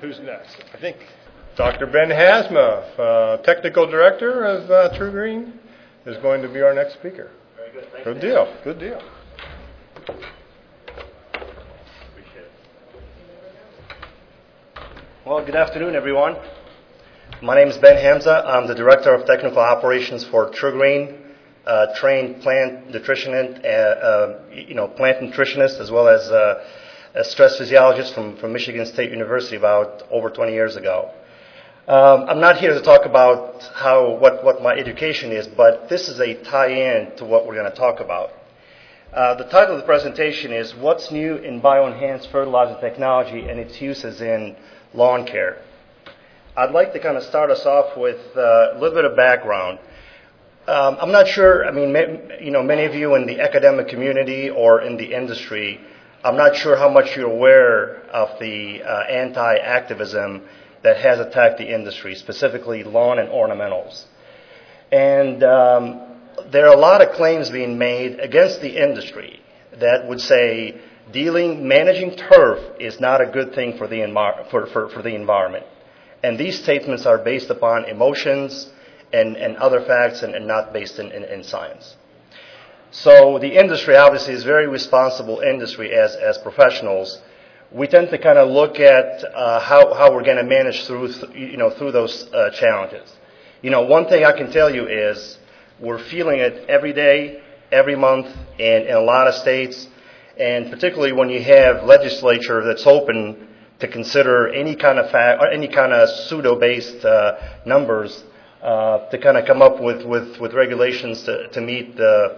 Who's next? I think Dr. Ben Hasma, Technical Director of TruGreen, is going to be our next speaker. Very good. Thanks. Good deal. Good deal. Appreciate it. Well, good afternoon, everyone. My name is Ben Hamza. I'm the Director of Technical Operations for TruGreen, trained plant nutritionist, plant nutritionist, as well as a stress physiologist from Michigan State University about over 20 years ago. I'm not here to talk about what my education is, but this is a tie-in to what we're going to talk about. The title of the presentation is What's New in Bioenhanced Fertilizer Technology and Its Uses in Lawn Care. I'd like to kind of start us off with a little bit of background. I'm not sure, many of you in the academic community or in the industry, I'm not sure how much you're aware of the anti-activism that has attacked the industry, specifically lawn and ornamentals. And there are a lot of claims being made against the industry that would say managing turf is not a good thing for the environment. And these statements are based upon emotions and other facts and not based in science. So the industry obviously is a very responsible industry as professionals. We tend to kind of look at how we're going to manage through those challenges. One thing I can tell you is we're feeling it every day, every month, in a lot of states, and particularly when you have legislature that's open to consider any kind of fact or any kind of pseudo-based numbers to kind of come up with regulations to meet the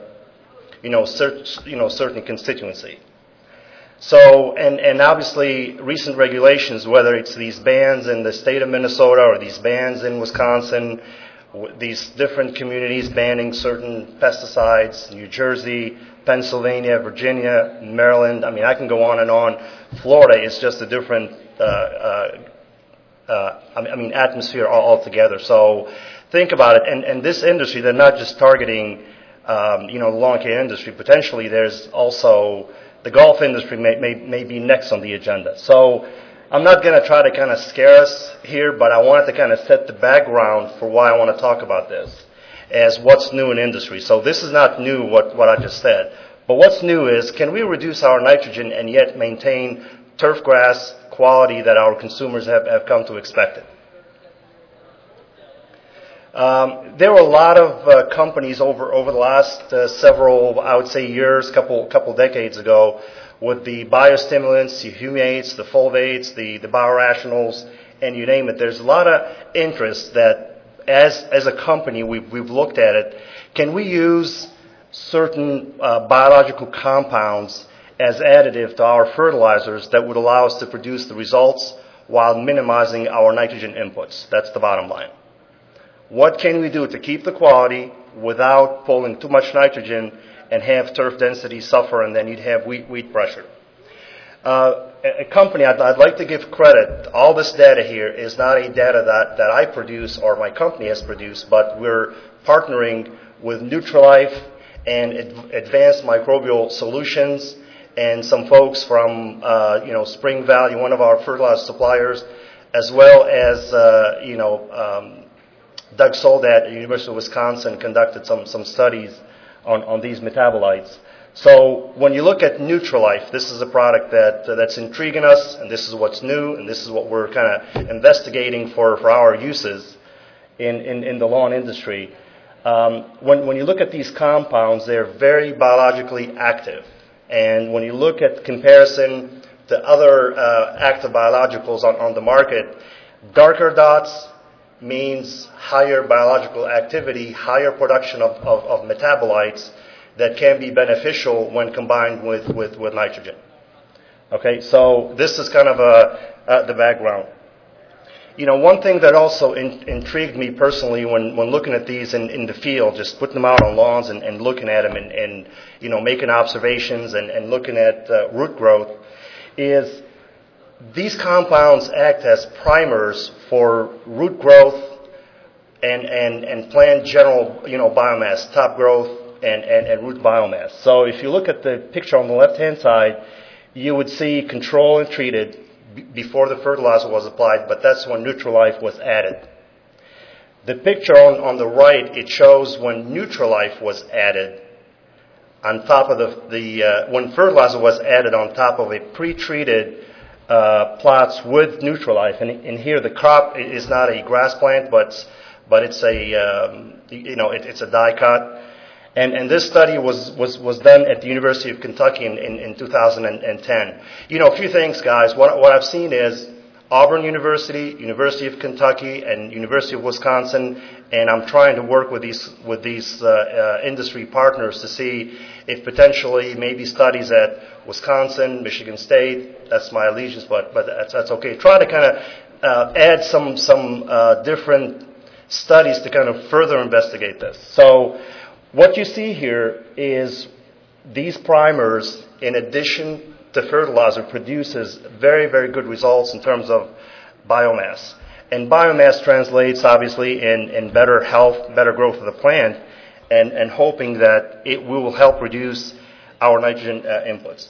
certain constituency. So, and obviously recent regulations, whether it's these bans in the state of Minnesota or these bans in Wisconsin, these different communities banning certain pesticides, New Jersey, Pennsylvania, Virginia, Maryland, I can go on and on. Florida is just a different atmosphere altogether. So think about it. And this industry, they're not just targeting the lawn care industry. Potentially there's also the golf industry may be next on the agenda. So I'm not going to try to kind of scare us here, but I wanted to kind of set the background for why I want to talk about this as what's new in industry. So this is not new, what I just said. But what's new is, can we reduce our nitrogen and yet maintain turf grass quality that our consumers have come to expect it? There were a lot of companies over the last several, I would say, years, couple decades ago, with the biostimulants, the humates, the fulvates, the biorationals, and you name it. There's a lot of interest that, as a company, we've looked at it. Can we use certain biological compounds as additive to our fertilizers that would allow us to produce the results while minimizing our nitrogen inputs? That's the bottom line. What can we do to keep the quality without pulling too much nitrogen and have turf density suffer, and then you'd have weed pressure? A company, I'd like to give credit. All this data here is not a data that I produce or my company has produced, but we're partnering with Nutrilife and Advanced Microbial Solutions and some folks from Spring Valley, one of our fertilizer suppliers, as well as Doug Soldat at the University of Wisconsin conducted some studies on these metabolites. So when you look at Nutrilife, this is a product that's intriguing us, and this is what's new, and this is what we're kind of investigating for our uses in the lawn industry. When you look at these compounds, they're very biologically active. And when you look at comparison to other active biologicals on the market, darker dots means higher biological activity, higher production of metabolites that can be beneficial when combined with nitrogen. Okay, so this is kind of the background. One thing that also intrigued me personally when looking at these in the field, just putting them out on lawns and looking at them and making observations and looking at root growth, is these compounds act as primers for root growth and plant general biomass, top growth and root biomass. So if you look at the picture on the left-hand side, you would see control and treated, before the fertilizer was applied, but that's when Neutralife was added. The picture on the right, it shows when Neutralife was added on top of when fertilizer was added on top of a pre-treated plots with Neutralife. And here the crop is not a grass plant, but it's a it's a dicot. And this study was done at the University of Kentucky in 2010. A few things, guys. What I've seen is Auburn University, University of Kentucky, and University of Wisconsin, and I'm trying to work with these industry partners to see if potentially maybe studies at Wisconsin, Michigan State. That's my allegiance, but that's okay. Try to kind of add some different studies to kind of further investigate this. So what you see here is these primers, in addition to fertilizer, produces very, very good results in terms of biomass. And biomass translates, obviously, in better health, better growth of the plant, and hoping that it will help reduce our nitrogen inputs.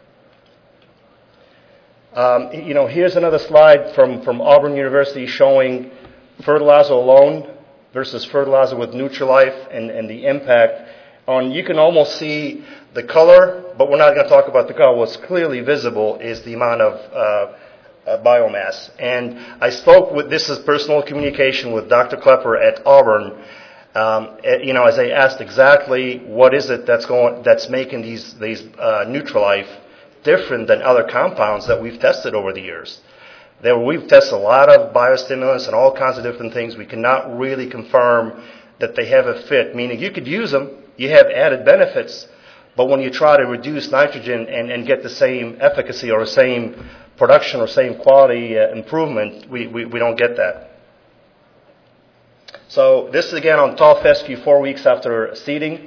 Here's another slide from Auburn University showing fertilizer alone versus fertilizer with Neutralife and the impact on, you can almost see the color, but we're not going to talk about the color. What's clearly visible is the amount of biomass. And I spoke with, this is personal communication with Dr. Klepper at Auburn, as I asked exactly what is it that's making these Neutralife different than other compounds that we've tested over the years. We've tested a lot of biostimulants and all kinds of different things. We cannot really confirm that they have a fit, meaning you could use them, you have added benefits, but when you try to reduce nitrogen and get the same efficacy or the same production or same quality improvement, we don't get that. So this is again on tall fescue 4 weeks after seeding.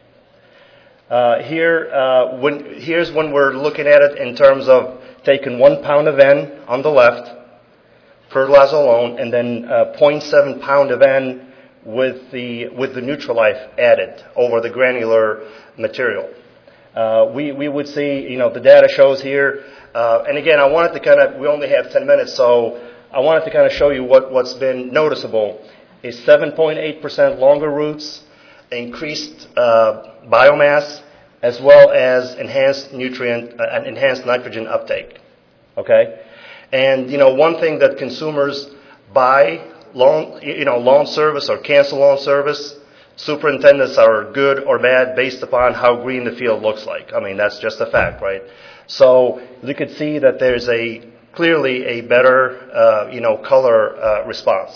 Here's when we're looking at it in terms of taking 1 pound of N on the left, fertilizer alone, and then 0.7 pound of N with the Neutralife added over the granular material. We would see, the data shows here, and again, I wanted to we only have 10 minutes, so I wanted to kind of show you what's been noticeable is 7.8% longer roots, increased biomass, as well as enhanced nitrogen uptake. Okay, and one thing that consumers buy loan service or cancel loan service, superintendents are good or bad based upon how green the field looks like. I mean, that's just a fact, right? So you could see that there's clearly a better color response.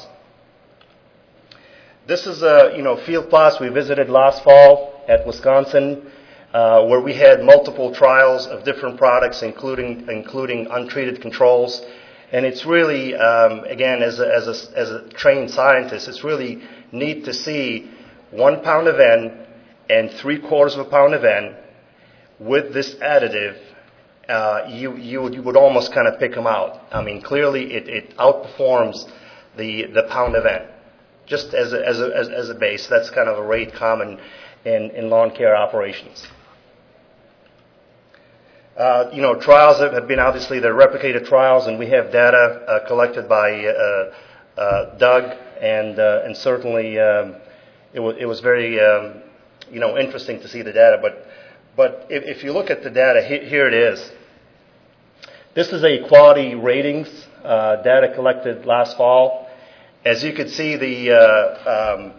This is field plots we visited last fall at Wisconsin, where we had multiple trials of different products, including untreated controls. And it's really, again, as a trained scientist, it's really neat to see 1 pound of N and 3/4 pound of N with this additive. You would almost kind of pick them out. I mean, clearly it outperforms the pound of N. Just as a base, that's kind of a rate common in lawn care operations. Trials have been obviously they're replicated trials, and we have data collected by Doug, and certainly it was very interesting to see the data. But if you look at the data, here it is. This is a quality ratings data collected last fall. As you can see, the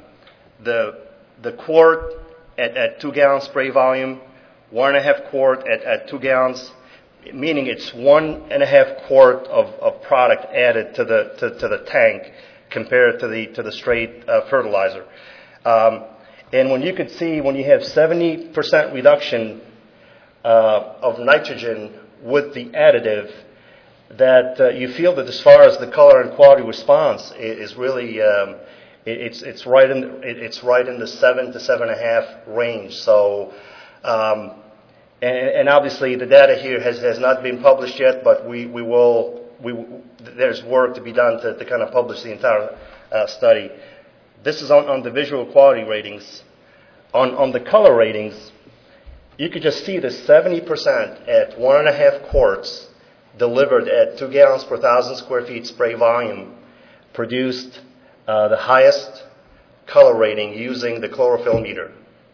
quart at 2 gallon spray volume, 1.5 quart at 2 gallons, meaning it's 1.5 quart of product added to the tank compared to the straight fertilizer. And when you could see, when you have 70% reduction of nitrogen with the additive, that you feel that as far as the color and quality response is really it's right in the 7 to 7.5 range. So and obviously the data here has not been published yet, but there's work to be done to kind of publish the entire study. This is on the visual quality ratings. On the color ratings, you could just see the 70% at 1.5 quarts delivered at 2 gallons per 1,000 square feet spray volume produced the highest color rating using the chlorophyll meter.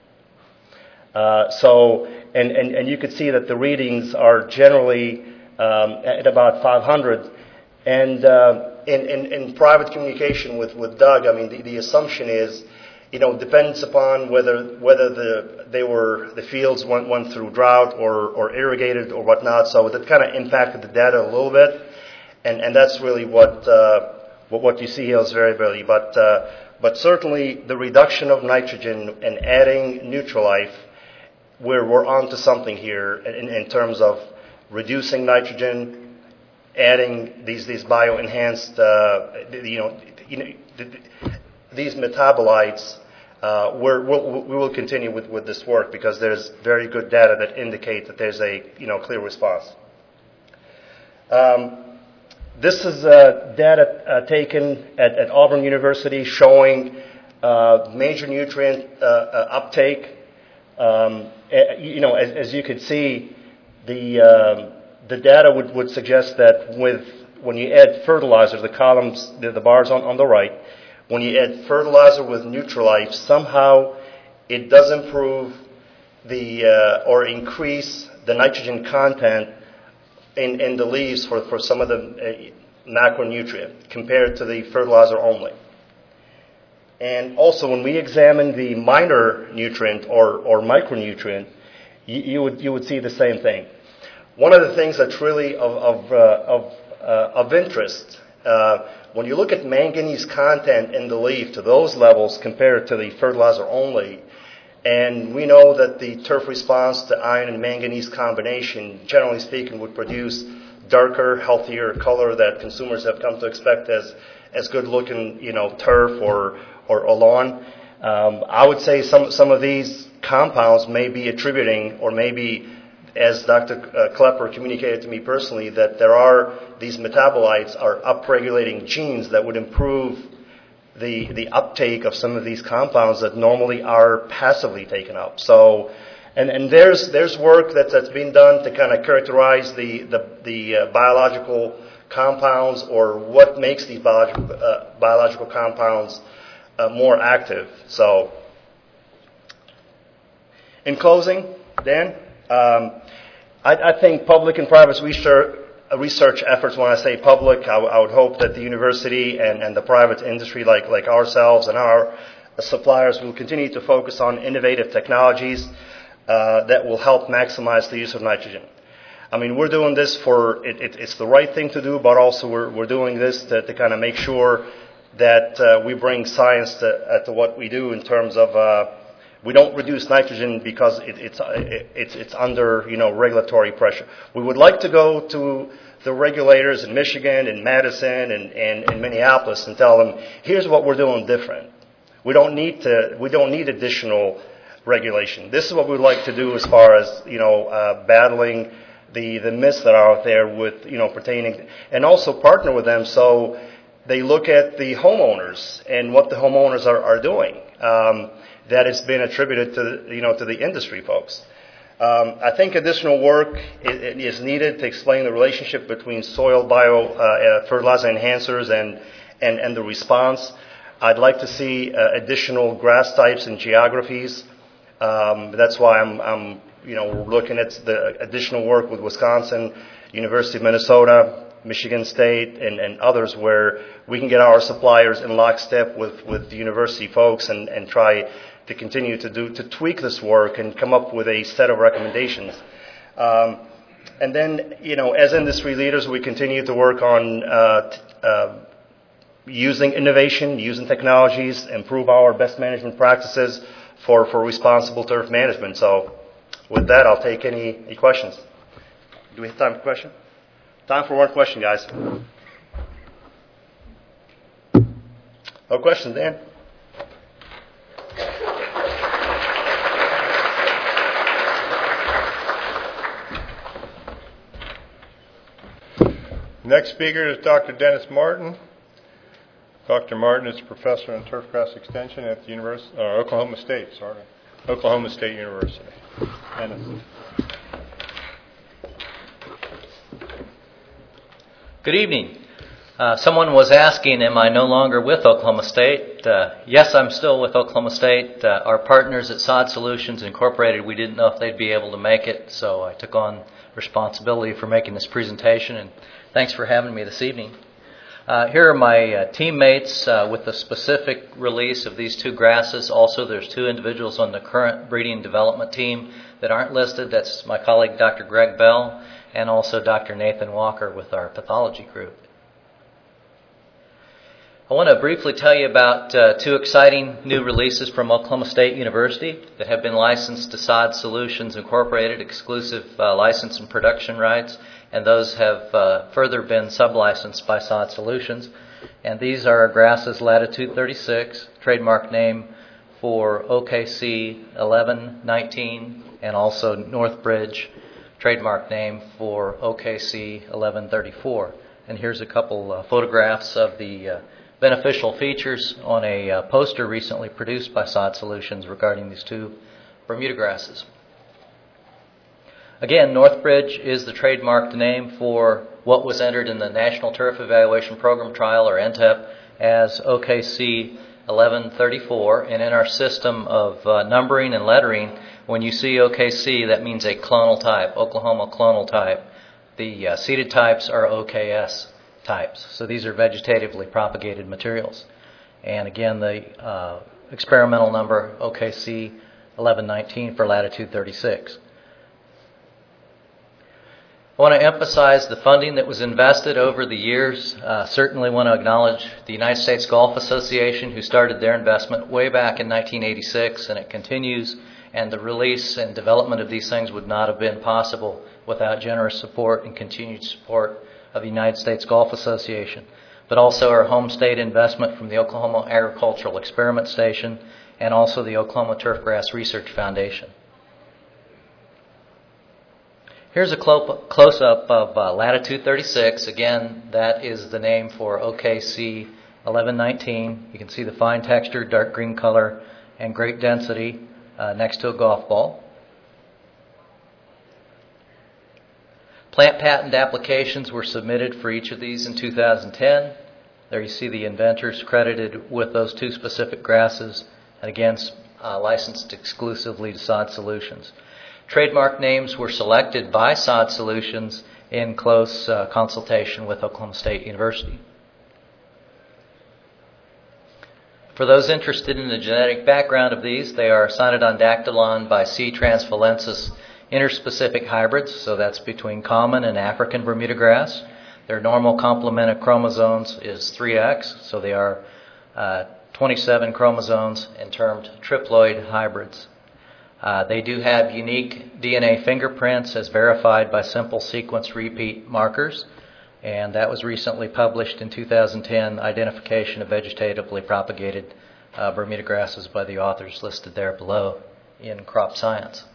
And you could see that the readings are generally at about 500. And in private communication with Doug, I mean, the assumption is, depends upon whether the fields went through drought or irrigated or whatnot. So that kind of impacted the data a little bit, and that's really what you see here is variability. But certainly the reduction of nitrogen and adding Nutrilife, we're onto something here in terms of reducing nitrogen, adding these bioenhanced, these metabolites. We will continue with this work because there's very good data that indicate that there's a clear response. This is data taken at Auburn University showing major nutrient uptake. As you could see, the data would suggest that when you add fertilizer, the columns, the bars on the right, when you add fertilizer with Nutrilife, somehow it does improve or increase the nitrogen content in the leaves for some of the macronutrient compared to the fertilizer only. And also, when we examine the minor nutrient or micronutrient, you would see the same thing. One of the things that's really of interest, when you look at manganese content in the leaf to those levels compared to the fertilizer only, and we know that the turf response to iron and manganese combination, generally speaking, would produce darker, healthier color that consumers have come to expect as good-looking, turf or lawn. I would say some of these compounds may be attributing, or maybe, as Dr. Klepper communicated to me personally, that these metabolites are upregulating genes that would improve the uptake of some of these compounds that normally are passively taken up. So, and there's work that's been done to kind of characterize the biological compounds or what makes these biological compounds more active. So, in closing, Dan, I think public and private research efforts, when I say public, I would hope that the university and the private industry like ourselves and our suppliers will continue to focus on innovative technologies that will help maximize the use of nitrogen. I mean, we're doing this it's the right thing to do, but also we're doing this to kind of make sure that we bring science to what we do in terms of we don't reduce nitrogen because it's under regulatory pressure. We would like to go to the regulators in Michigan and Madison and Minneapolis and tell them, here's what we're doing different. We don't need additional regulation. This is what we'd like to do as far as battling the myths that are out there with pertaining, and also partner with them so they look at the homeowners and what the homeowners are doing. That has been attributed to the industry folks. I think additional work is needed to explain the relationship between soil fertilizer enhancers and the response. I'd like to see additional grass types and geographies. That's why I'm looking at the additional work with Wisconsin, University of Minnesota, Michigan State, and others where we can get our suppliers in lockstep with the university folks and try to continue to tweak this work and come up with a set of recommendations. And then, as industry leaders, we continue to work on using innovation, using technologies, improve our best management practices for responsible turf management. So with that, I'll take any questions. Do we have time for question? Time for one question, guys. No questions, Dan? Next speaker is Dr. Dennis Martin. Dr. Martin is professor in turfgrass extension at the Oklahoma State University. Dennis. Good evening. Someone was asking, am I no longer with Oklahoma State? Yes, I'm still with Oklahoma State. Our partners at Sod Solutions Incorporated, we didn't know if they'd be able to make it, so I took on responsibility for making this presentation, and thanks for having me this evening. Here are my teammates with the specific release of these two grasses. Also, there's two individuals on the current breeding development team that aren't listed. That's my colleague, Dr. Greg Bell, and also Dr. Nathan Walker with our pathology group. I want to briefly tell you about two exciting new releases from Oklahoma State University that have been licensed to Sod Solutions Incorporated, exclusive license and production rights, and those have further been sub-licensed by Sod Solutions. And these are grasses Latitude 36, trademark name for OKC 1119, and also Northbridge, trademark name for OKC 1134. And here's a couple photographs of the beneficial features on a poster recently produced by Sod Solutions regarding these two Bermuda grasses. Again, Northbridge is the trademarked name for what was entered in the National Turf Evaluation Program Trial, or NTEP, as OKC 1134. And in our system of numbering and lettering, when you see OKC, that means a clonal type, Oklahoma clonal type. The seeded types are OKS types. So these are vegetatively propagated materials. And again, the experimental number, OKC 1119 for Latitude 36. I want to emphasize the funding that was invested over the years. Certainly want to acknowledge the United States Golf Association, who started their investment way back in 1986, and it continues. And the release and development of these things would not have been possible without generous support and continued support of the United States Golf Association, but also our home state investment from the Oklahoma Agricultural Experiment Station and also the Oklahoma Turfgrass Research Foundation. Here's a close-up of Latitude 36. Again, that is the name for OKC 1119. You can see the fine texture, dark green color, and great density next to a golf ball. Plant patent applications were submitted for each of these in 2010. There you see the inventors credited with those two specific grasses, and again, licensed exclusively to Sod Solutions. Trademark names were selected by Sod Solutions in close consultation with Oklahoma State University. For those interested in the genetic background of these, they are Cynodon by C. transvalensis interspecific hybrids, so that's between common and African Bermuda grass. Their normal complement of chromosomes is 3X, so they are 27 chromosomes and termed triploid hybrids. They do have unique DNA fingerprints as verified by simple sequence repeat markers, and that was recently published in 2010, Identification of Vegetatively Propagated Bermuda Grasses, by the authors listed there below in Crop Science.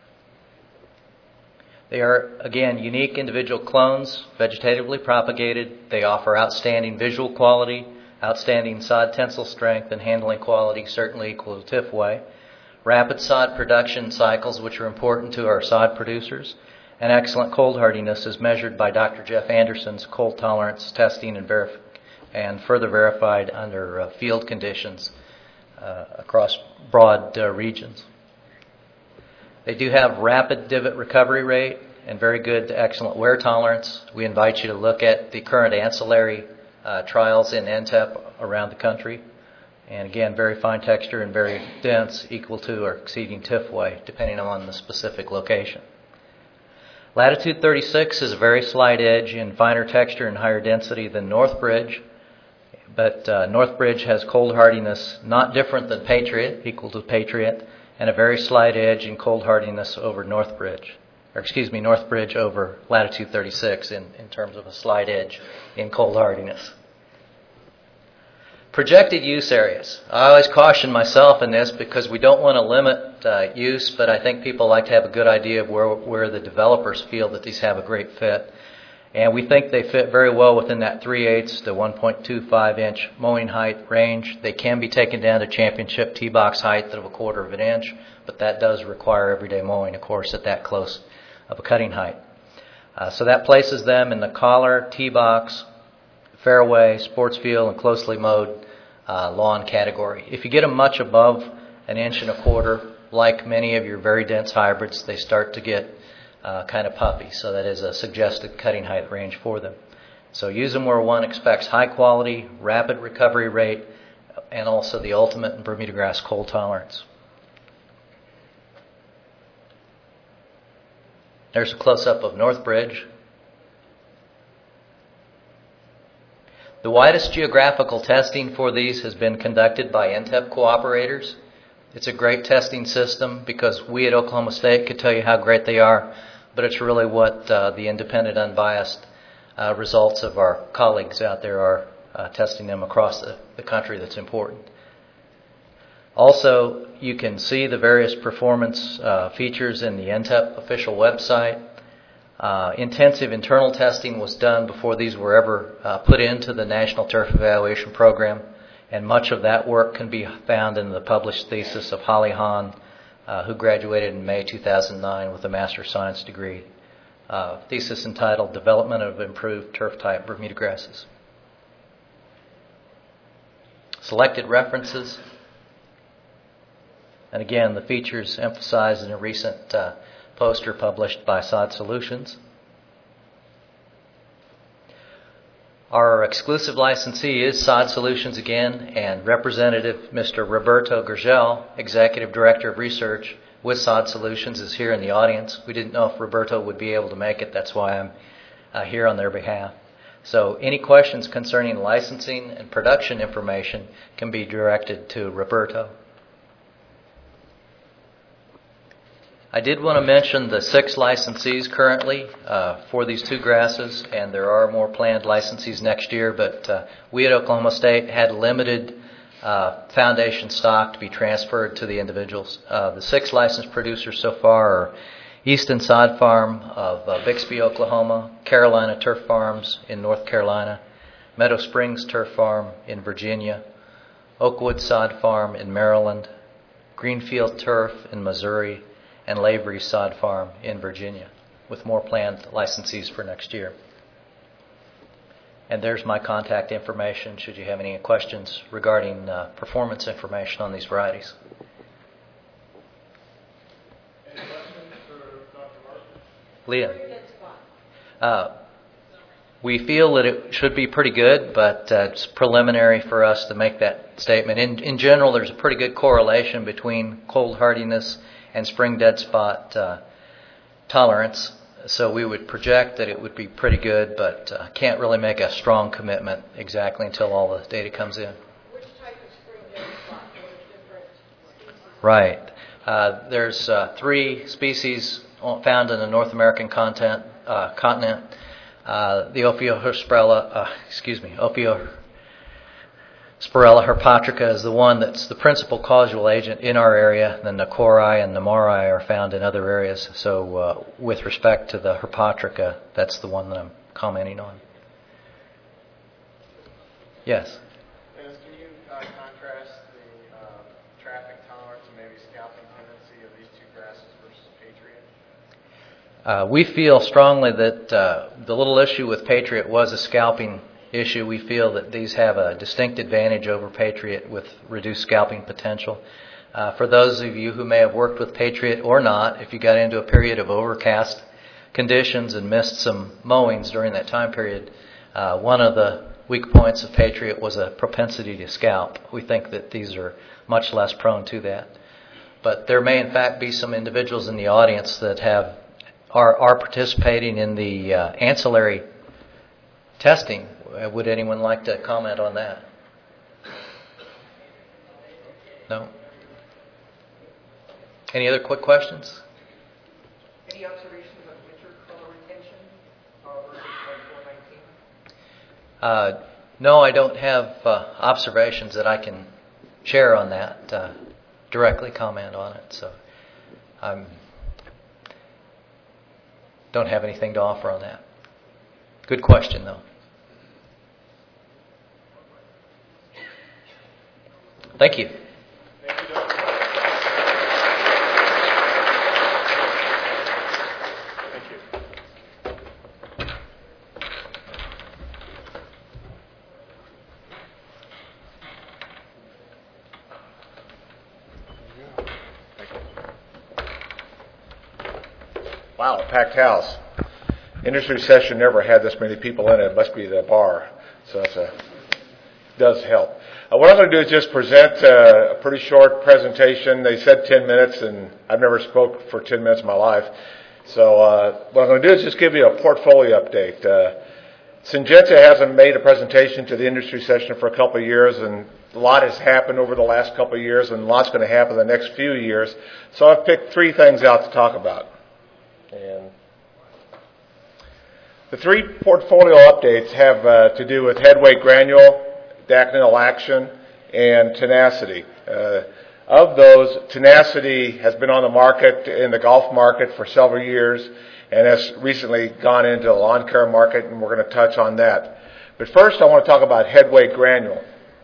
They are, again, unique individual clones, vegetatively propagated. They offer outstanding visual quality, outstanding sod tensile strength, and handling quality, certainly equal to Tifway. Rapid sod production cycles, which are important to our sod producers, and excellent cold hardiness as measured by Dr. Jeff Anderson's cold tolerance testing and further verified under field conditions across broad regions. They do have rapid divot recovery rate and very good to excellent wear tolerance. We invite you to look at the current ancillary trials in NTEP around the country. And again, very fine texture and very dense, equal to or exceeding Tifway, depending on the specific location. Latitude 36 is a very slight edge in finer texture and higher density than Northbridge, but Northbridge has cold hardiness not different than Patriot, equal to Patriot, and a very slight edge in cold hardiness over Northbridge over Latitude 36 in terms of a slight edge in cold hardiness. Projected use areas. I always caution myself in this because we don't want to limit use, but I think people like to have a good idea of where the developers feel that these have a great fit. And we think they fit very well within that 3/8 to 1.25 inch mowing height range. They can be taken down to championship tee box height of 1/4 of an inch, but that does require everyday mowing, of course, at that close of a cutting height. So that places them in the collar, tee box, fairway, sports field, and closely mowed lawn category. If you get them much above 1.25 inches, like many of your very dense hybrids, they start to get kind of puffy. So that is a suggested cutting height range for them. So use them where one expects high quality, rapid recovery rate, and also the ultimate in Bermuda grass cold tolerance. There's a close-up of Northbridge. The widest geographical testing for these has been conducted by NTEP cooperators. It's a great testing system because we at Oklahoma State could tell you how great they are, but it's really what the independent, unbiased results of our colleagues out there are testing them across the country that's important. Also, you can see the various performance features in the NTEP official website. Intensive internal testing was done before these were ever put into the National Turf Evaluation Program, and much of that work can be found in the published thesis of Holly Hahn, who graduated in May 2009 with a Master of Science degree. Thesis entitled Development of Improved Turf-Type Bermuda Grasses. Selected references. And again, the features emphasized in a recent poster published by Sod Solutions. Our exclusive licensee is Sod Solutions again, and Representative Mr. Roberto Gurgel, Executive Director of Research with Sod Solutions, is here in the audience. We didn't know if Roberto would be able to make it. That's why I'm here on their behalf. So any questions concerning licensing and production information can be directed to Roberto. I did want to mention the 6 licensees currently for these 2 grasses, and there are more planned licensees next year, but we at Oklahoma State had limited foundation stock to be transferred to the individuals. The 6 licensed producers so far are Easton Sod Farm of Bixby, Oklahoma, Carolina Turf Farms in North Carolina, Meadow Springs Turf Farm in Virginia, Oakwood Sod Farm in Maryland, Greenfield Turf in Missouri, and Lavery Sod Farm in Virginia, with more planned licensees for next year. And there's my contact information should you have any questions regarding performance information on these varieties. Any questions for Dr. Martin? Leah. We feel that it should be pretty good, but it's preliminary for us to make that statement. In general, there's a pretty good correlation between cold hardiness and spring dead spot tolerance. So we would project that it would be pretty good, but can't really make a strong commitment exactly until all the data comes in. Which type of spring dead spot? Different species? Right. There's 3 species found in the North American continent. The Ophiosporella herpatrica is the one that's the principal causal agent in our area. Then the Nacori and Namori are found in other areas. So with respect to the herpatrica, that's the one that I'm commenting on. Yes? Dennis, can you contrast the traffic tolerance and maybe scalping tendency of these 2 grasses versus Patriot? We feel strongly that the little issue with Patriot was a scalping issue. We feel that these have a distinct advantage over Patriot with reduced scalping potential. For those of you who may have worked with Patriot or not, if you got into a period of overcast conditions and missed some mowings during that time period, one of the weak points of Patriot was a propensity to scalp. We think that these are much less prone to that. But there may in fact be some individuals in the audience that are participating in the ancillary testing. Would anyone like to comment on that? No? Any other quick questions? Any observations on winter color retention versus 419? No, I don't have observations that I can share on that, directly comment on it. So I don't have anything to offer on that. Good question, though. Thank you. Thank you, Dr. Thank you. Wow, packed house. Industry session never had this many people in it. It must be the bar. So it does help. What I'm going to do is just present a pretty short presentation. They said 10 minutes, and I've never spoke for 10 minutes in my life. So what I'm going to do is just give you a portfolio update. Syngenta hasn't made a presentation to the industry session for a couple of years, and a lot has happened over the last couple of years, and a lot's going to happen in the next few years. So I've picked 3 things out to talk about. And the 3 portfolio updates have to do with headweight granule, Daconil Action, and Tenacity. Of those, Tenacity has been on the market in the golf market for several years and has recently gone into the lawn care market, and we're going to touch on that. But first, I want to talk about headweight granule.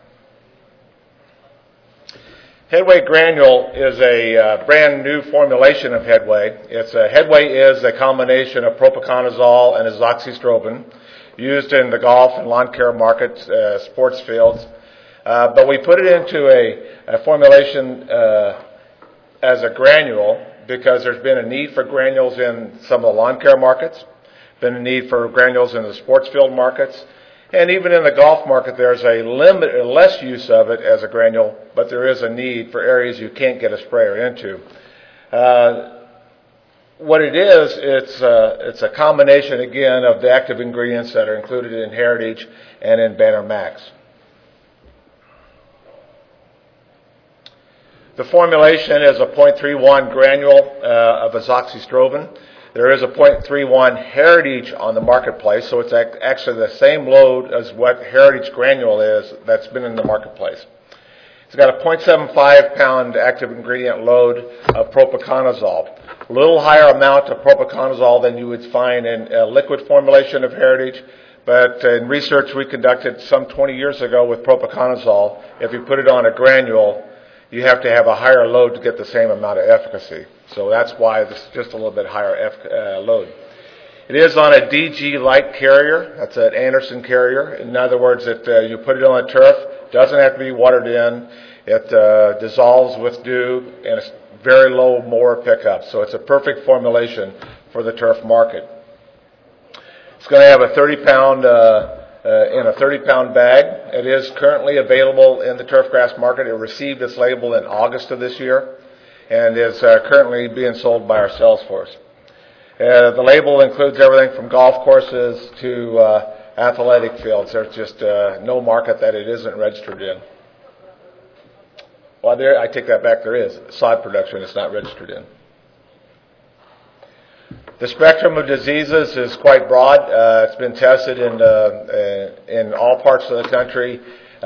Headweight granule is a brand new formulation of Headway. Headway is a combination of propiconazole and azoxystrobin used in the golf and lawn care market, sports fields. But we put it into a formulation as a granule because there's been a need for granules in some of the lawn care markets, been a need for granules in the sports field markets, and even in the golf market there's less use of it as a granule, but there is a need for areas you can't get a sprayer into. What it is, it's a combination, again, of the active ingredients that are included in Heritage and in Banner Max. The formulation is a 0.31 granule of azoxystrobin. There is a 0.31 Heritage on the marketplace, so it's actually the same load as what Heritage granule is that's been in the marketplace. It's got a 0.75 pound active ingredient load of propiconazole. A little higher amount of propiconazole than you would find in a liquid formulation of Heritage, but in research we conducted some 20 years ago with propiconazole, if you put it on a granule, you have to have a higher load to get the same amount of efficacy. So that's why this is just a little bit higher load. It is on a DG Light carrier. That's an Anderson carrier. In other words, you put it on a turf, doesn't have to be watered in. It dissolves with dew, and it's very low molar pickup. So it's a perfect formulation for the turf market. It's going to have a 30-pound in a 30-pound bag. It is currently available in the turfgrass market. It received its label in August of this year and is currently being sold by our sales force. The label includes everything from golf courses to athletic fields. There's just no market that it isn't registered in. Well, I take that back. There is. Sod production it's not registered in. The spectrum of diseases is quite broad. It's been tested in all parts of the country.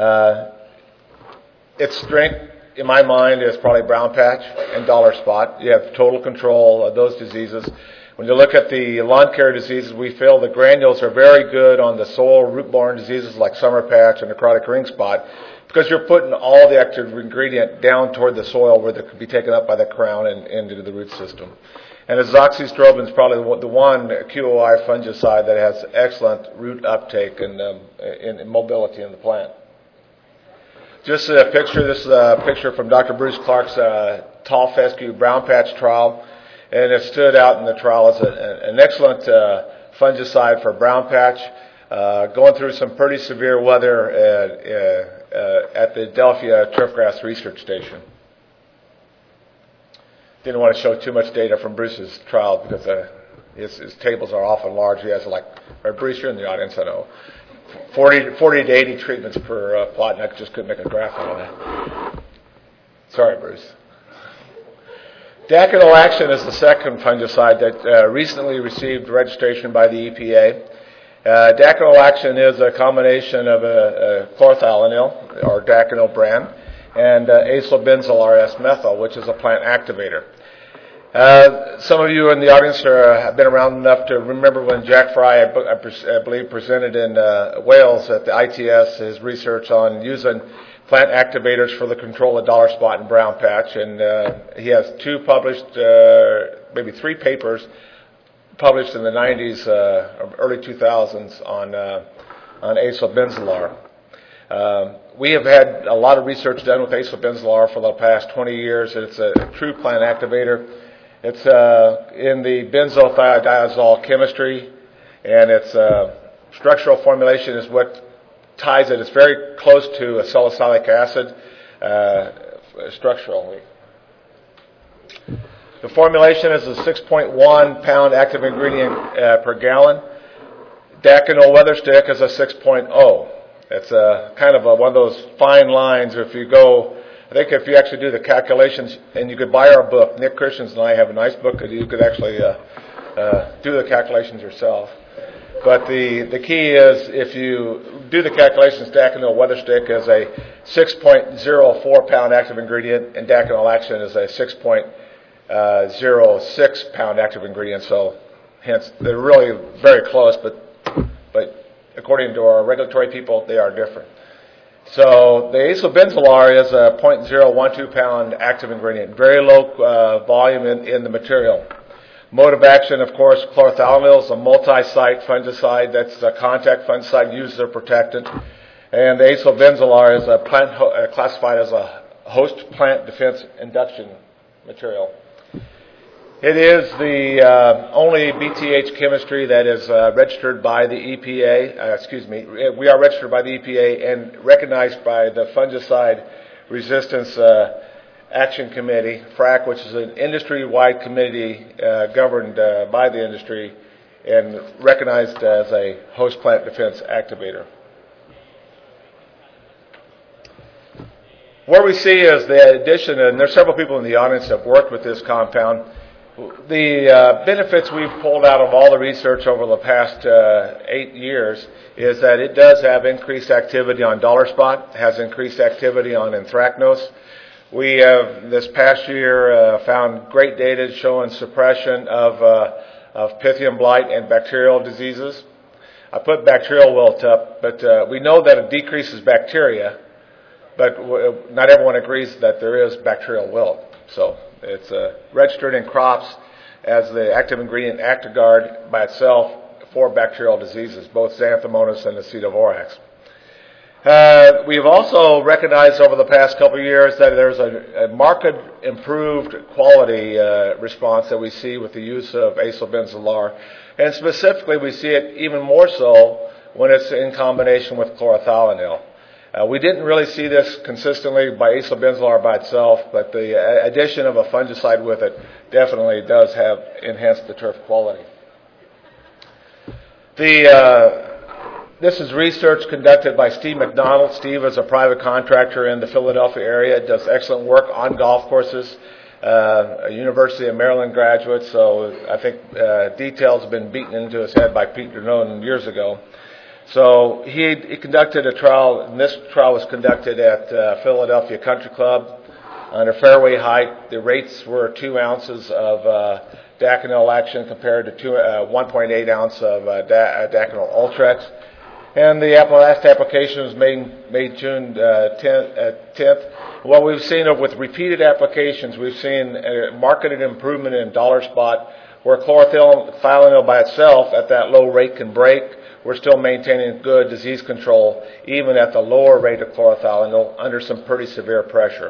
Its strength, in my mind, is probably brown patch and dollar spot. You have total control of those diseases. When you look at the lawn care diseases, we feel the granules are very good on the soil root-borne diseases like summer patch and necrotic ring spot because you're putting all the active ingredient down toward the soil where it could be taken up by the crown and into the root system. And azoxystrobin is probably the one QOI fungicide that has excellent root uptake and mobility in the plant. Just a picture. This is a picture from Dr. Bruce Clark's tall fescue brown patch trial, and it stood out in the trial as an excellent fungicide for brown patch. Going through some pretty severe weather at the Adelphia Turfgrass Research Station. Didn't want to show too much data from Bruce's trial because his tables are often large. He has Bruce, you're in the audience, I know, 40 to 80 treatments per plot, and I just couldn't make a graph out of that. Sorry, Bruce. Daconil Action is the second fungicide that recently received registration by the EPA. Daconil Action is a combination of a chlorothalonil, or Daconil brand, and acylbenzolar S-methyl, which is a plant activator. Some of you in the audience have been around enough to remember when Jack Fry, I believe, presented in Wales at the ITS his research on using plant activators for the control of dollar spot and brown patch, and he has 2 published, maybe 3 papers published in the 90s, early 2000s on acylbenzolar. We have had a lot of research done with acylbenzolar for the past 20 years. It's a true plant activator. It's in the benzothiazole chemistry, and its structural formulation is what ties it. It's very close to a salicylic acid structurally. The formulation is a 6.1 pound active ingredient per gallon. Daconil weather stick is a 6.0. It's kind of one of those fine lines. If you go, I think if you actually do the calculations, and you could buy our book, Nick Christians and I have a nice book that you could actually do the calculations yourself. But the key is, if you do the calculations, Daconil weather stick is a 6.04 pound active ingredient, and Daconil action is a 6.06 pound active ingredient. So, hence, they're really very close, but according to our regulatory people, they are different. So the azobenzolar is a 0.012 pound active ingredient, very low volume in the material. Mode of action, of course, chlorothalonil is a multi-site fungicide. That's a contact fungicide used as a protectant. And the azobenzolar is a plant classified as a host plant defense induction material. It is the only BTH chemistry that is registered by the EPA. We are registered by the EPA and recognized by the Fungicide Resistance Action Committee, FRAC, which is an industry-wide committee governed by the industry and recognized as a host plant defense activator. What we see is the addition, and there's several people in the audience that have worked with this compound. The benefits we've pulled out of all the research over the past 8 years is that it does have increased activity on dollar spot, has increased activity on anthracnose. We have this past year found great data showing suppression of Pythium blight and bacterial diseases. I put bacterial wilt up, but we know that it decreases bacteria, but not everyone agrees that there is bacterial wilt. So it's registered in crops as the active ingredient Actigard by itself for bacterial diseases, both Xanthomonas and Acetovorax. We've also recognized over the past couple of years that there's a marked improved quality response that we see with the use of azobenzolar. And specifically, we see it even more so when it's in combination with chlorothalonil. We didn't really see this consistently by azobenzolar by itself, but the addition of a fungicide with it definitely does have enhanced the turf quality. This is research conducted by Steve McDonald. Steve is a private contractor in the Philadelphia area, does excellent work on golf courses, a University of Maryland graduate, so I think details have been beaten into his head by Pete Dernone years ago. So he conducted a trial, and this trial was conducted at Philadelphia Country Club under fairway height. The rates were 2 ounces of Daconil action compared to 1.8 ounce of Daconil Ultrex. And the last application was made June 10th. What we've seen with repeated applications, we've seen a marked improvement in dollar spot where chlorothalonil by itself at that low rate can break. We're still maintaining good disease control even at the lower rate of chlorothalonil under some pretty severe pressure.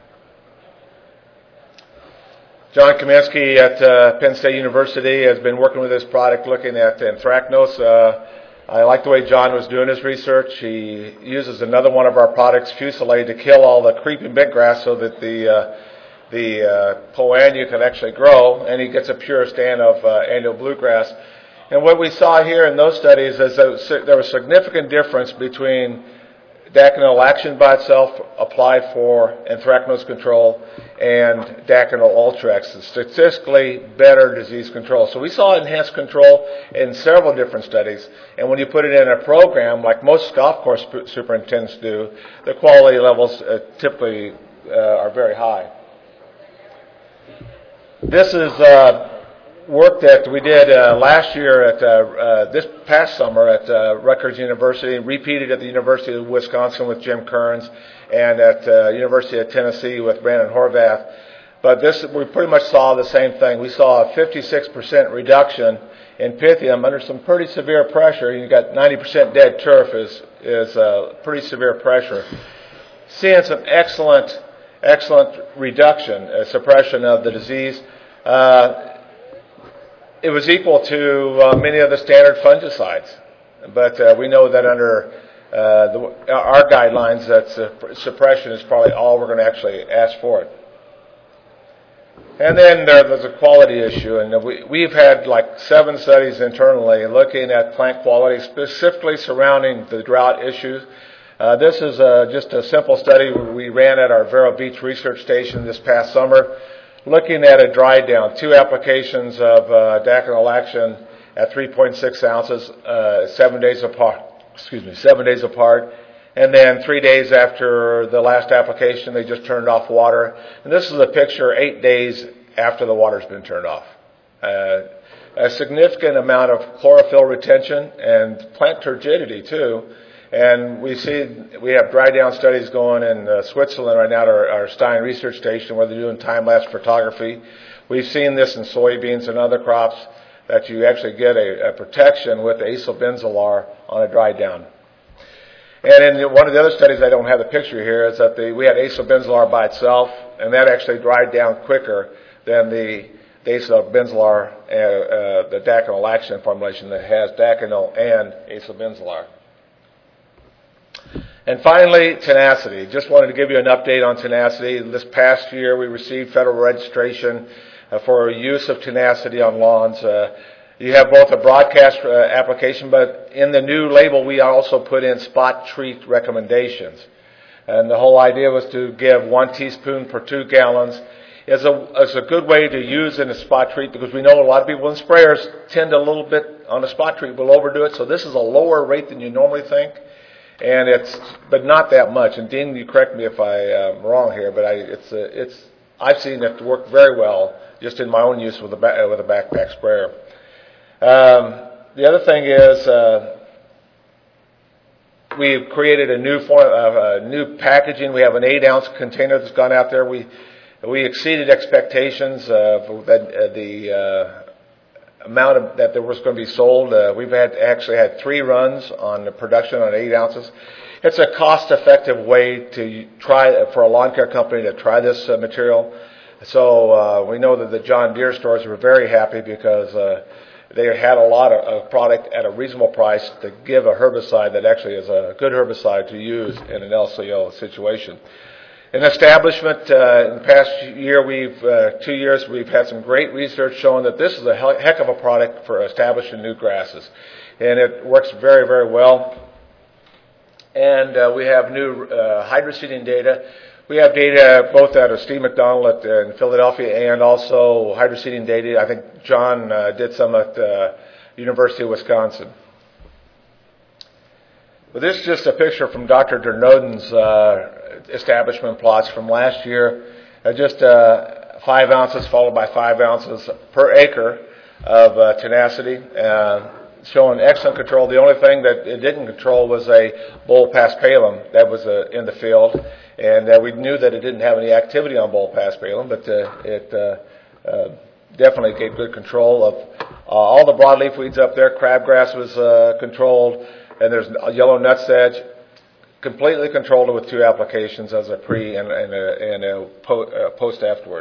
John Kaminsky at Penn State University has been working with this product looking at anthracnose. I like the way John was doing his research. He uses another one of our products, Fusilade, to kill all the creeping bentgrass so that the Poa annua can actually grow, and he gets a pure stand of annual bluegrass. And what we saw here in those studies is that there was significant difference between Daconil action by itself applied for anthracnose control and Daconil Ultrex, statistically better disease control. So we saw enhanced control in several different studies, and when you put it in a program like most golf course superintendents do, the quality levels typically are very high. This is work that we did last year at this past summer at Rutgers University, repeated at the University of Wisconsin with Jim Kearns, and at University of Tennessee with Brandon Horvath. But we pretty much saw the same thing. We saw a 56% reduction in Pythium under some pretty severe pressure. You got 90% dead turf is pretty severe pressure. Seeing some excellent reduction, suppression of the disease. It was equal to many of the standard fungicides, but we know that under our guidelines, that suppression is probably all we're going to actually ask for it. And then there's a quality issue, and we've had like 7 studies internally looking at plant quality, specifically surrounding the drought issues. This is just a simple study we ran at our Vero Beach Research Station this past summer, looking at a dry down, 2 applications of Daconal Action at 3.6 ounces, 7 days apart. 7 days apart. And then 3 days after the last application, they just turned off water. And this is a picture 8 days after the water's been turned off. A significant amount of chlorophyll retention and plant turgidity too. And we have dry down studies going in Switzerland right now at our Stein Research Station where they're doing time-lapse photography. We've seen this in soybeans and other crops that you actually get a protection with acylbenzolar on a dry down. And in one of the other studies, I don't have the picture here, is that we had acylbenzolar by itself, and that actually dried down quicker than the acylbenzolar, the Daconal Action formulation that has Daconal and acylbenzolar. And finally, tenacity. Just wanted to give you an update on tenacity. This past year, we received federal registration for use of tenacity on lawns. You have both a broadcast application, but in the new label, we also put in spot treat recommendations. And the whole idea was to give 1 teaspoon per 2 gallons. It's a good way to use in a spot treat because we know a lot of people in sprayers tend a little bit on a spot treat will overdo it. So this is a lower rate than you normally think, but not that much. And Dean, you correct me if I'm wrong here, but I've seen it work very well just in my own use with a backpack sprayer. The other thing is we've created a new packaging. We have an 8-ounce container that's gone out there. We exceeded expectations of the amount that there was going to be sold. We've actually had 3 runs on the production on 8 ounces. It's a cost-effective way to try for a lawn care company to try this material. So we know that the John Deere stores were very happy because they had a lot of product at a reasonable price to give a herbicide that actually is a good herbicide to use in an LCO situation. In establishment, in the past year, 2 years, we've had some great research showing that this is a heck of a product for establishing new grasses. And it works very, very well. And we have new hydroseeding data. We have data both out of Steve McDonald in Philadelphia and also hydroseeding data. I think John did some at University of Wisconsin. Well, this is just a picture from Dr. Dernoden's establishment plots from last year. Just 5 ounces followed by 5 ounces per acre of tenacity, showing excellent control. The only thing that it didn't control was a bull paspalum that was in the field. And we knew that it didn't have any activity on bull paspalum, but it definitely gave good control of all the broadleaf weeds up there. Crabgrass was controlled, and there's a yellow nutsedge. Completely controlled it with 2 applications as a pre and a post afterward.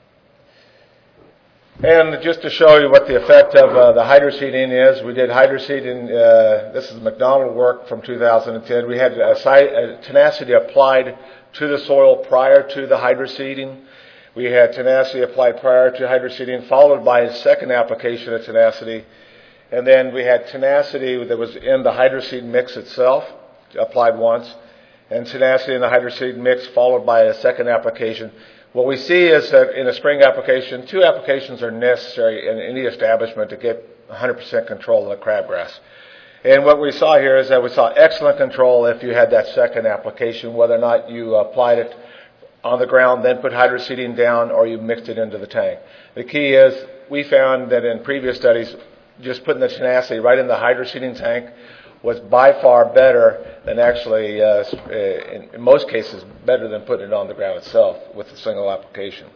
And just to show you what the effect of the hydroseeding is, we did hydroseeding, this is McDonald work from 2010. We had tenacity applied to the soil prior to the hydroseeding. We had tenacity applied prior to hydroseeding, followed by a second application of tenacity. And then we had tenacity that was in the hydroseed mix itself, applied once, and tenacity in the hydroseed mix, followed by a second application. What we see is that in a spring application, 2 applications are necessary in any establishment to get 100% control of the crabgrass. And what we saw here is that we saw excellent control if you had that second application, whether or not you applied it on the ground, then put hydroseeding down, or you mixed it into the tank. The key is we found that in previous studies, just putting the tenacity right in the hydroseeding tank was by far better than actually, in most cases, better than putting it on the ground itself with a single application.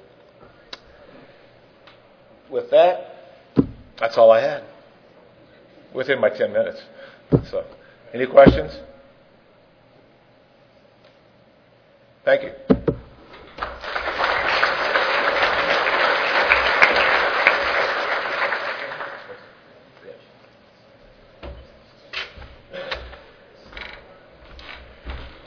With that, that's all I had within my 10 minutes. So, any questions? Thank you.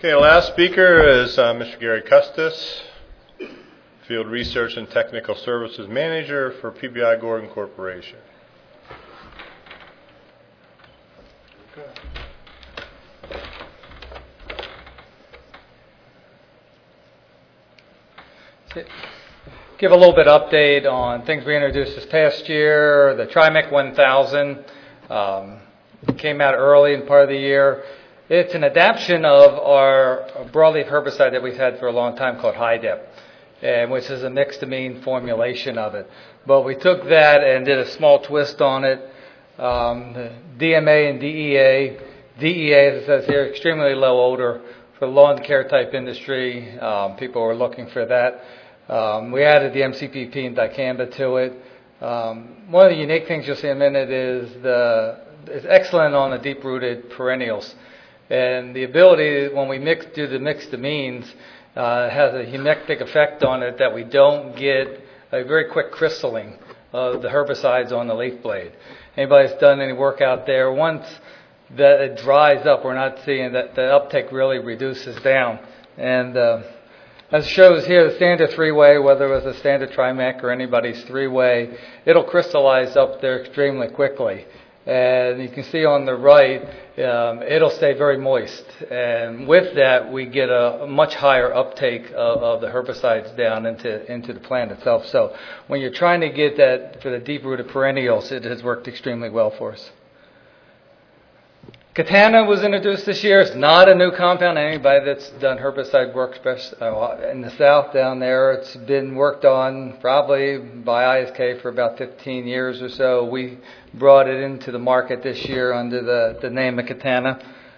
Okay, the last speaker is Mr. Gary Custis, Field Research and Technical Services Manager for PBI Gordon Corporation. Give a little bit update on things we introduced this past year. The Trimec 1000 came out early in part of the year. It's an adaptation of our broadleaf herbicide that we've had for a long time called HiDep, which is a mixed amine formulation of it. But we took that and did a small twist on it. The DMA and DEA. DEA, as it says here, extremely low odor for the lawn care type industry. People were looking for that. We added the MCPP and dicamba to it. One of the unique things you'll see in a minute is it's excellent on the deep-rooted perennials. And the ability, when we do the mixed amines, has a humectic effect on it that we don't get a very quick crystalling of the herbicides on the leaf blade. Anybody that's done any work out there, once that it dries up, we're not seeing that the uptake really reduces down. And as it shows here, the standard three-way, whether it was a standard Trimec or anybody's three-way, it'll crystallize up there extremely quickly. And you can see on the right, it'll stay very moist. And with that, we get a much higher uptake of the herbicides down into the plant itself. So when you're trying to get that for the deep-rooted perennials, it has worked extremely well for us. Katana was introduced this year. It's not a new compound. Anybody that's done herbicide work in the south down there, it's been worked on probably by ISK for about 15 years or so. We brought it into the market this year under the name of Katana.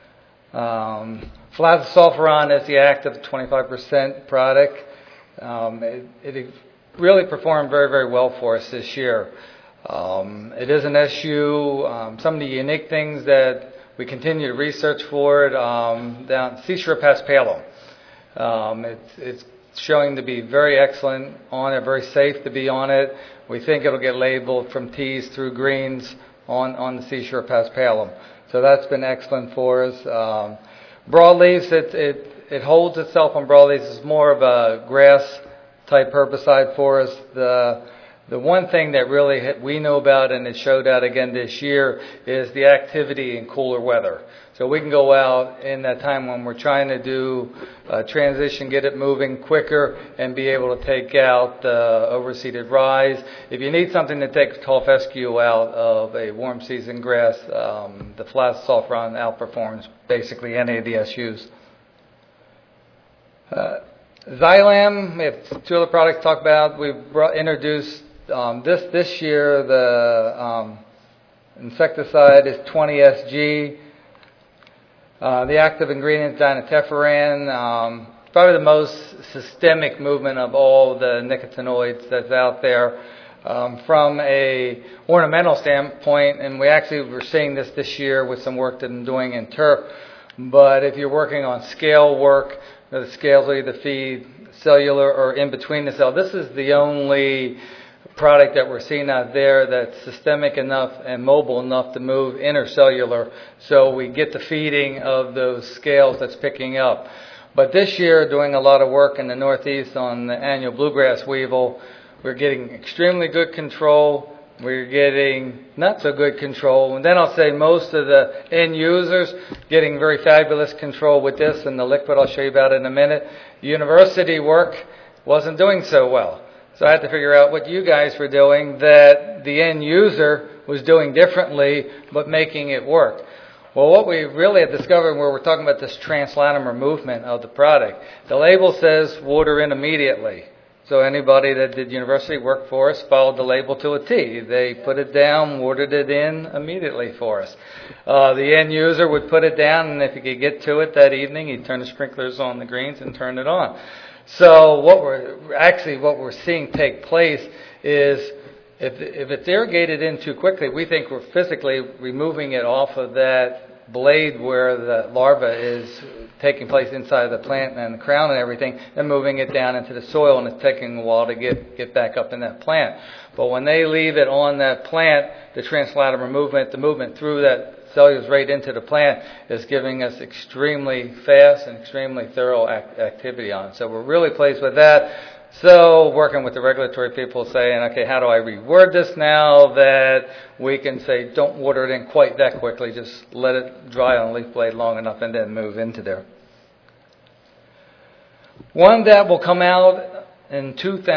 Flazosulfuron is the active 25% product. It really performed very, very well for us this year. It is an SU. Some of the unique things that we continue to research for it down Caesaria paspalum. It's showing to be very excellent on it, very safe to be on it. We think it'll get labeled from teas through greens on the Caesaria paspalum. So that's been excellent for us. Broadleaves, it holds itself on broadleaves. It's more of a grass type herbicide for us. The one thing that really we know about, and it showed out again this year, is the activity in cooler weather. So we can go out in that time when we're trying to do a transition, get it moving quicker, and be able to take out the overseeded rye. If you need something to take tall fescue out of a warm season grass, the flazosulfuron outperforms basically any of the SUs. Xylam, we have two other products to talk about. We've introduced this year, the insecticide is 20SG. The active ingredient, dinotefuran, probably the most systemic movement of all the nicotinoids that's out there. From a ornamental standpoint, and we actually were seeing this year with some work that I'm doing in turf, but if you're working on scale work, the scales will either feed cellular or in between the cell. This is the only product that we're seeing out there that's systemic enough and mobile enough to move intercellular, so we get the feeding of those scales that's picking up. But this year, doing a lot of work in the Northeast on the annual bluegrass weevil, we're getting extremely good control. We're getting not so good control. And then I'll say most of the end users getting very fabulous control with this and the liquid I'll show you about in a minute. University work wasn't doing so well. So I had to figure out what you guys were doing that the end user was doing differently but making it work. Well, what we really had discovered where we're talking about this translatimer movement of the product, the label says water in immediately. So anybody that did university work for us followed the label to a T. They put it down, watered it in immediately for us. The end user would put it down, and if he could get to it that evening, he'd turn the sprinklers on the greens and turn it on. So what we're seeing take place is if it's irrigated in too quickly, we think we're physically removing it off of that blade where the larva is taking place inside the plant and the crown and everything, and moving it down into the soil, and it's taking a while to get back up in that plant. But when they leave it on that plant, the translatimer movement, the movement through that cellulose right into the plant is giving us extremely fast and extremely thorough activity on it. So we're really pleased with that. So working with the regulatory people saying, okay, how do I reword this now that we can say don't water it in quite that quickly, just let it dry on the leaf blade long enough and then move into there. One that will come out in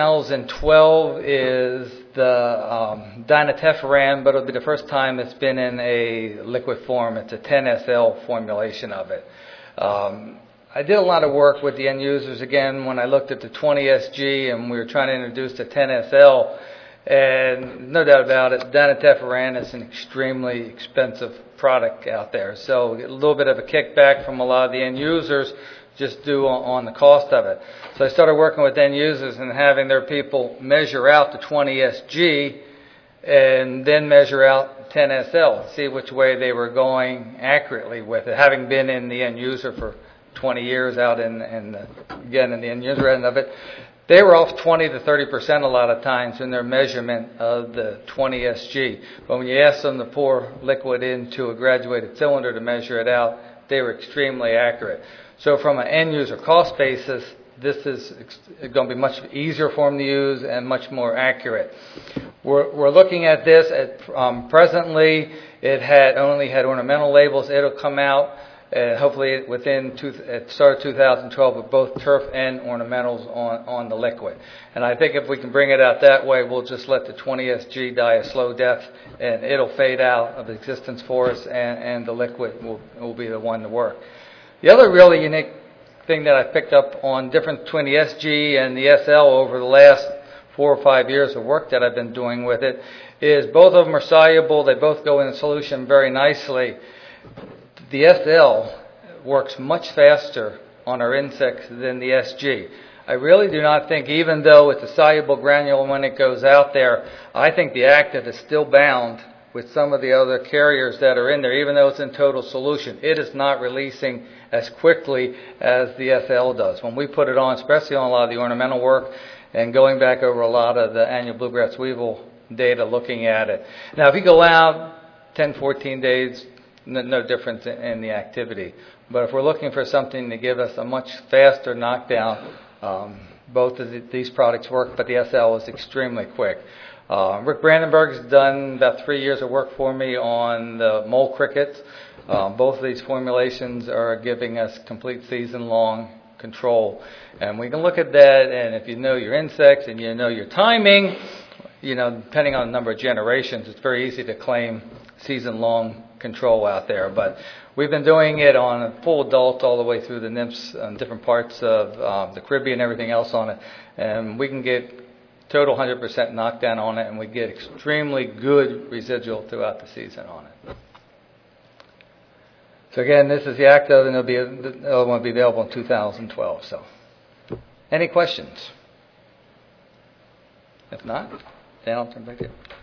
2012 is the Dinotefuran, but it'll be the first time it's been in a liquid form. It's a 10SL formulation of it. I did a lot of work with the end users again when I looked at the 20SG and we were trying to introduce the 10SL. And no doubt about it, Dinotefuran is an extremely expensive product out there. So a little bit of a kickback from a lot of the end users just due on the cost of it. So I started working with end users and having their people measure out the 20SG and then measure out 10SL, see which way they were going accurately with it. Having been in the end user for 20 years out in the end user end of it, they were off 20 to 30% a lot of times in their measurement of the 20SG. But when you ask them to pour liquid into a graduated cylinder to measure it out, they were extremely accurate. So from an end user cost basis, this is going to be much easier for them to use and much more accurate. We're looking at this at presently. It only had ornamental labels. It'll come out hopefully at start of 2012 with both turf and ornamentals on the liquid. And I think if we can bring it out that way, we'll just let the 20SG die a slow death and it'll fade out of existence for us and the liquid will be the one to work. The other really unique thing that I picked up on difference between the SG and the SL over the last 4 or 5 years of work that I've been doing with it is both of them are soluble. They both go in a solution very nicely. The SL works much faster on our insects than the SG. I really do not think, even though it's a soluble granule when it goes out there, I think the active is still bound with some of the other carriers that are in there, even though it's in total solution. It is not releasing as quickly as the SL does. When we put it on, especially on a lot of the ornamental work, and going back over a lot of the annual bluegrass weevil data, looking at it. Now, if you go out 10, 14 days, no difference in the activity. But if we're looking for something to give us a much faster knockdown, both of these products work, but the SL is extremely quick. Rick Brandenburg's done about 3 years of work for me on the mole crickets. Both of these formulations are giving us complete season-long control. And we can look at that, and if you know your insects and you know your timing, depending on the number of generations, it's very easy to claim season-long control out there. But we've been doing it on a full adult all the way through the nymphs and different parts of the Caribbean and everything else on it. And we can get total 100% knockdown on it, and we get extremely good residual throughout the season on it. So again, this is the active, and the other one will be available in 2012. So, any questions? If not, Dan, I'll turn back to you.